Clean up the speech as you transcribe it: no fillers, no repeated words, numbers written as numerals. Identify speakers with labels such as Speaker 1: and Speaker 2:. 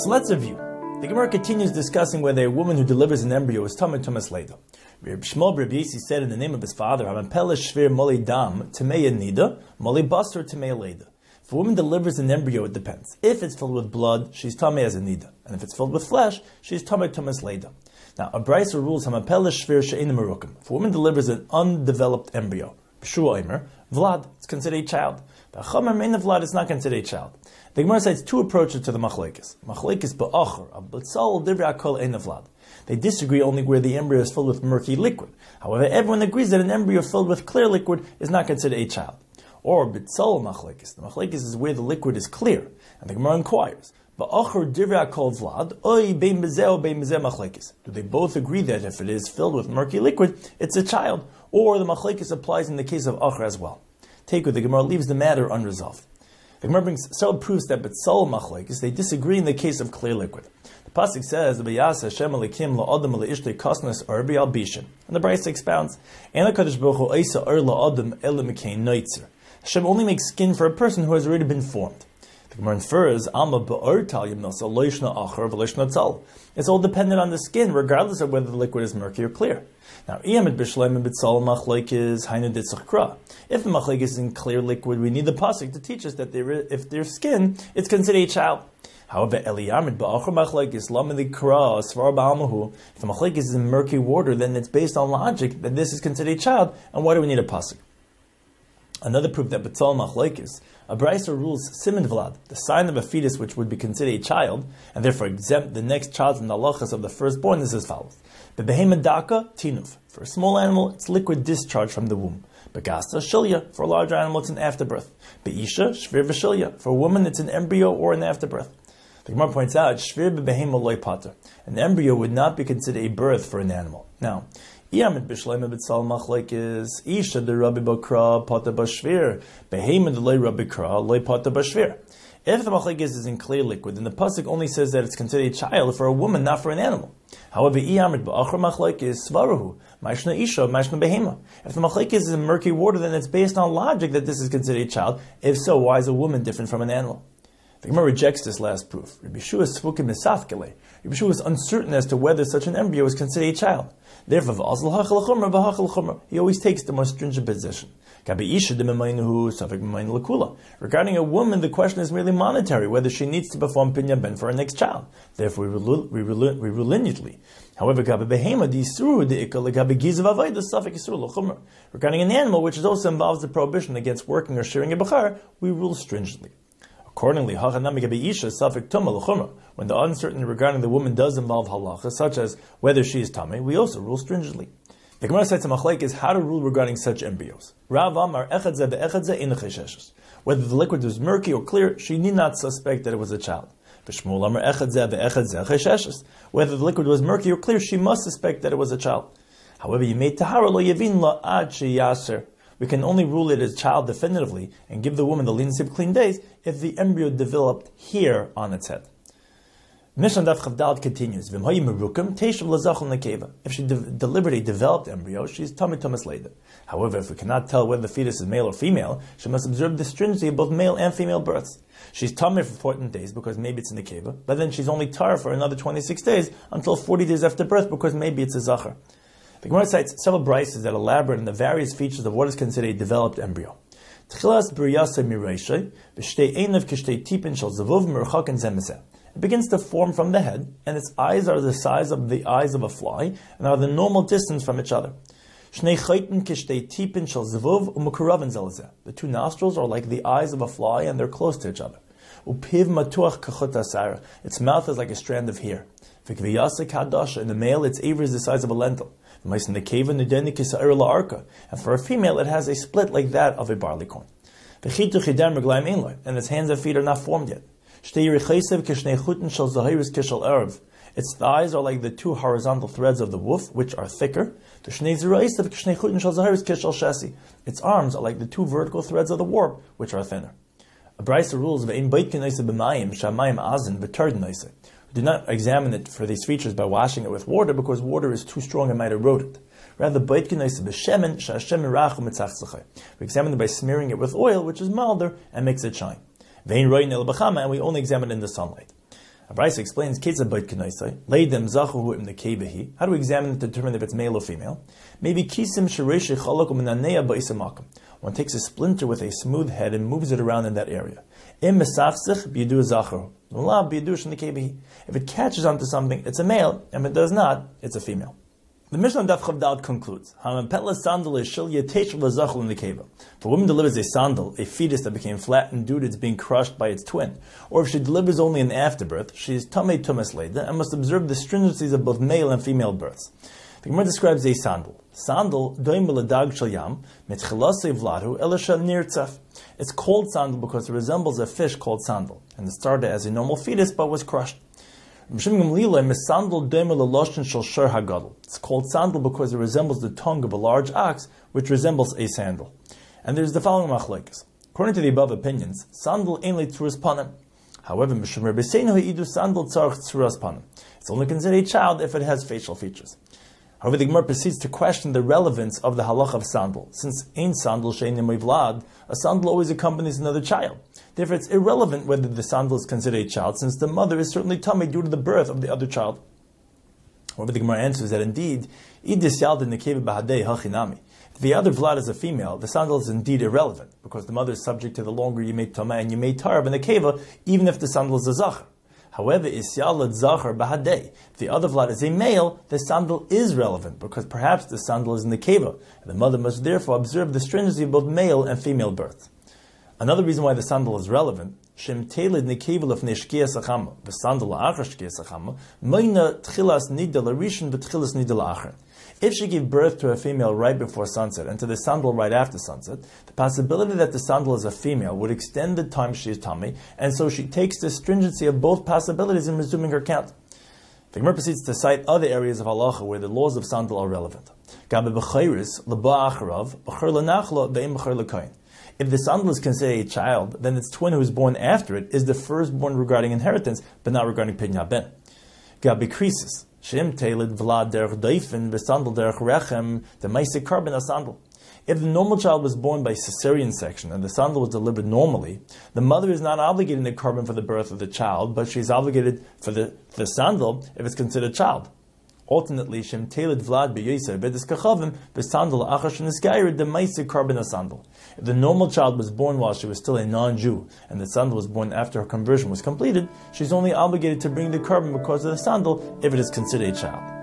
Speaker 1: So let's review. The Gemara continues discussing whether a woman who delivers an embryo is Tamei Tumas Leida. Reb Shmuel Bar Yossi said in the name of his father, Hamapela Shvir Moli Dam Tamei Nida Moli Basar Tamei Leida. If a woman delivers an embryo, it depends. If it's filled with blood, she's Tamei as a Nida, and if it's filled with flesh, she's Tamei Tumas Leida. Now, a brisa rules Hamapela Shvir She'ein Merukim. If a woman delivers an undeveloped embryo, B'shua Eimer, Vlad, it's considered a child. B'chamer Mein Vlad is not considered a child. The Gemara cites two approaches to the machlekes. Machlekes ba'achar, b'tzal divrei akol ein vlad. They disagree only where the embryo is filled with murky liquid. However, everyone agrees that an embryo filled with clear liquid is not considered a child. Or b'tzal machlekes. The machlekes is where the liquid is clear. And the Gemara inquires, ba'achar divrei akol vlad, oy bein bezeh bein bezeh machlekes. Do they both agree that if it is filled with murky liquid, it's a child? Or the machlekes applies in the case of achar as well? Take with the Gemara leaves the matter unresolved. The Gemara brings several proofs that B'tzal machlekes they disagree in the case of clear liquid. The pasuk says, "V'yas Hashem Elokim la'adam le'ishtei kasnas arbi al bishin," and the Brisa expounds, "And HaKadosh Baruch Hu eisa ar la'adam elamikein noitzer." Hashem only makes skin for a person who has already been formed. The Gemara infers, "Alma ba'ar talyim nasa loishna achar v'loishna tzal." It's all dependent on the skin, regardless of whether the liquid is murky or clear. Now, iyamid b'shleim and b'tzal machlekes hainu ditzachkra. If the machlekes is in clear liquid, we need the pasuk to teach us that if there's skin, it's considered a child. However, eliyamid ba'achar machlekes lamid kra svar ba'almahu. If the machlekes is in murky water, then it's based on logic that this is considered a child. And why do we need a pasuk? Another proof that B'tzal machlekes, a brisa rules siman vlad, the sign of a fetus which would be considered a child, and therefore exempt the next child from the halachas of the firstborn, is as follows. Be'behema daka tinuf. For a small animal, it's liquid discharge from the womb. Begasta shilya. For a larger animal, it's an afterbirth. Be'isha shvir v'shilya. For a woman, it's an embryo or an afterbirth. The Gemara points out, shvir be'behema loy pater. An embryo would not be considered a birth for an animal. Now, Iyamid b'shleim b'tzal machlekes isha de rabbi bakra pata b'shvir behema de loy rabbi kra loy pata b'shvir. If the machlekes is in clear liquid, then the pasuk only says that it's considered a child for a woman, not for an animal. However, iyamid b'achar machlekes svarahu mashna isha mashna behema. If the machlekes is in murky water, then it's based on logic that this is considered a child. If so, why is a woman different from an animal? The Gemara rejects this last proof. Rabbi Yeshua is spukim misafkele. Rabbi Yeshua is uncertain as to whether such an embryo is considered a child. Therefore, he always takes the more stringent position. Regarding a woman, the question is merely monetary, whether she needs to perform pinyan ben for her next child. Therefore, we rule leniently. However, regarding an animal, which also involves the prohibition against working or shearing a bachar, we rule stringently. Accordingly, when the uncertainty regarding the woman does involve halacha, such as whether she is tamei, we also rule stringently. The Gemara cites a machlekes is how to rule regarding such embryos. Rav Amar echad zeh ve'echad zeh ein cheshes. Whether the liquid was murky or clear, she need not suspect that it was a child. V'Shmuel Amar echad zeh ve'echad zeh cheshes. Whether the liquid was murky or clear, she must suspect that it was a child. However, Yimei tahara lo yavin la ad sheyaser. We can only rule it as child definitively and give the woman the leniency of clean days if the embryo developed hair on its head. Mishnah Daf Chavdal continues. If she delivered a developed embryo, she is Tamei Tumas Leida. However, if we cannot tell whether the fetus is male or female, she must observe the stringency of both male and female births. She's Tamei for 14 days because maybe it's a Nekeva, but then she's only Tar for another 26 days until 40 days after birth because maybe it's a Zachar. The Gemara cites several brises that elaborate on the various features of what is considered a developed embryo. It begins to form from the head, and its eyes are the size of the eyes of a fly, and are the normal distance from each other. The two nostrils are like the eyes of a fly, and they're close to each other. Its mouth is like a strand of hair. In the male, its aver is the size of a lentil. And for a female, it has a split like that of a barley corn. And its hands and feet are not formed yet. Its thighs are like the two horizontal threads of the woof, which are thicker. Its arms are like the two vertical threads of the warp, which are thinner. A brisa rules do not examine it for these features by washing it with water, because water is too strong and might erode it. Rather, we examine it by smearing it with oil, which is milder and makes it shine. And we only examine it in the sunlight. Abraisa explains, lay them zachu im nekebehi. How do we examine it to determine if it's male or female? Maybe kisim sheresh chalakum minanea ba'isamakim. One takes a splinter with a smooth head and moves it around in that area. Im mesafsich bidu zachu. If it catches onto something, it's a male, and if it does not, it's a female. The Mishnah Daf Chavdal concludes, if a woman delivers a sandal, a fetus that became flat and due to its being crushed by its twin, or if she delivers only an afterbirth, she is tamei tumas leida and must observe the stringencies of both male and female births. The Gemara describes a sandal. Sandal doim b'ladag shel yam mitchilasei v'ladu elisha nirtzaf. It's called sandal because it resembles a fish called sandal, and it started as a normal fetus but was crushed. It's called sandal because it resembles the tongue of a large ox, which resembles a sandal. And there's the following machlekes. According to the above opinions, sandal ain't tzuras panim. However, it's only considered a child if it has facial features. However, the Gemara proceeds to question the relevance of the halach of sandal. Since ein sandal she'enim vlad, a sandal always accompanies another child. Therefore, it's irrelevant whether the sandal is considered a child, since the mother is certainly tummy due to the birth of the other child. However, the Gemara answers that indeed, idis yalda nekeva bahadei hachinami. If the other vlad is a female, the sandal is indeed irrelevant, because the mother is subject to the longer you made tameh and you made tarv and nekeva, even if the sandal is a zachar. However, isyalad zachar bahadei. If the other vlad is a male, the sandal is relevant, because perhaps the sandal is in the keva, and the mother must therefore observe the stringency of both male and female birth. Another reason why the sandal is relevant, Shem Teled Nekevil of Neshkia Sachama, the sandal La'achar Shkia Sachama, Moina Tchilas Nida Larishan V'Tchilas Nida La'achar. If she gave birth to a female right before sunset and to the sandal right after sunset, the possibility that the sandal is a female would extend the time she is tummy, and so she takes the stringency of both possibilities in resuming her count. The Gemara proceeds to cite other areas of halacha where the laws of sandal are relevant. Gabe B'chayris, L'ba Acharav, B'char L'nachlo, Ve'im B'char L'kayin. If the sandal is considered a child, then its twin who is born after it is the firstborn regarding inheritance, but not regarding pidyon ben. Gabi krisis, shem teled vlad derech doifen v'sandal derech rechem the meisik carbon sandal. If the normal child was born by cesarean section and the sandal was delivered normally, the mother is not obligated to carbon for the birth of the child, but she is obligated for the sandal if it's considered a child. Alternately, Shem Teled Vlad B'Yosef B'Dis Kachavim B'Sandal Achash Nisgayer the Meisik Carbon Sandal. If the normal child was born while she was still a non-Jew, and the sandal was born after her conversion was completed, she's only obligated to bring the carbon because of the sandal if it is considered a child.